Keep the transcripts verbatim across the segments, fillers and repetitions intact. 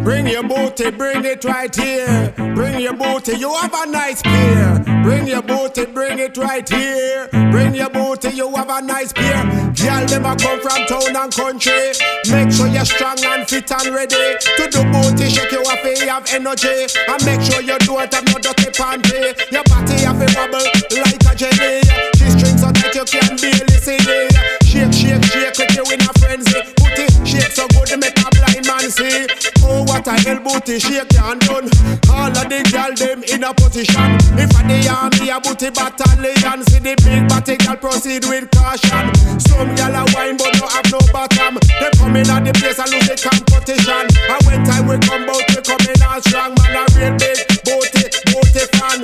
Bring your booty, bring it right here. Bring your booty, you have a nice pair. Bring your booty, bring it right here. Bring your booty, you have a nice pair. Girl, them a come from town and country. Make sure you're strong and fit and ready to do booty, shake you off, you have energy. And make sure you don't have no dirty panty. Your body have a bubble like a jelly. She strings so that you can barely see it. Shake, shake, shake with you in a frenzy. Booty shake so good to make a blind man see. Oh, what a hell booty shake and done. All of the girl them in a position. If I the army a booty battalion, see the big body girl proceed with caution. Some girl a wine but no have no bottom. They come in at the place and lose the competition. And when time we come out, we come in all strong. Man a real big booty, booty fan.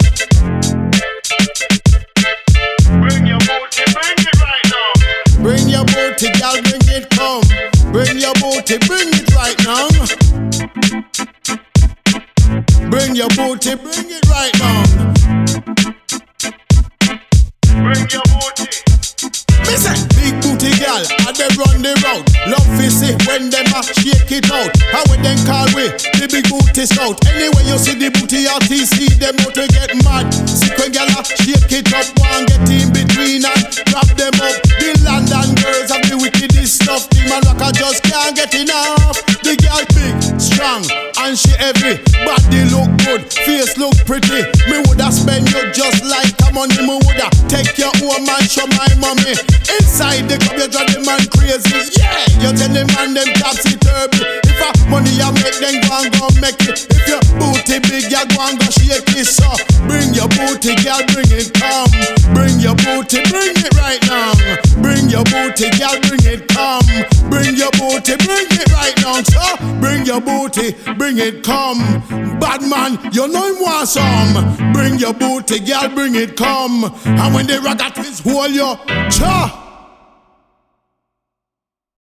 Bring your booty, bring it right now. Bring your booty, girl, bring it come. Bring your booty, bring it right now. Bring your booty, bring it right now. Bring your booty. Listen, big booty girl, and they run the road. Love to see when them a shake it out. How when them call we the big booty scout. Anyway you see the booty R T C, them out to get mad. See when girl a shake it up, one get in between and wrap them up. The London girls have the wickedest stuff. The man rocker just can't get enough. The girl big, strong, and she heavy. Body look good, face look pretty. Me woulda spend you just like a money. Me woulda take your home and show my mommy. Inside the club you drive the man crazy. Yeah, you tell the man them topsy-turvy. If a money you make them go and go make it. If your booty big you go and go shake it. So bring your booty girl, bring it come. Bring your booty, bring it right now. Bring your booty girl, bring it come. Bring your booty, bring it right now. So bring your booty, bring it come. Bad man, you know him want some. Bring your booty girl, bring it come. And when the ragga twins hold you, cha.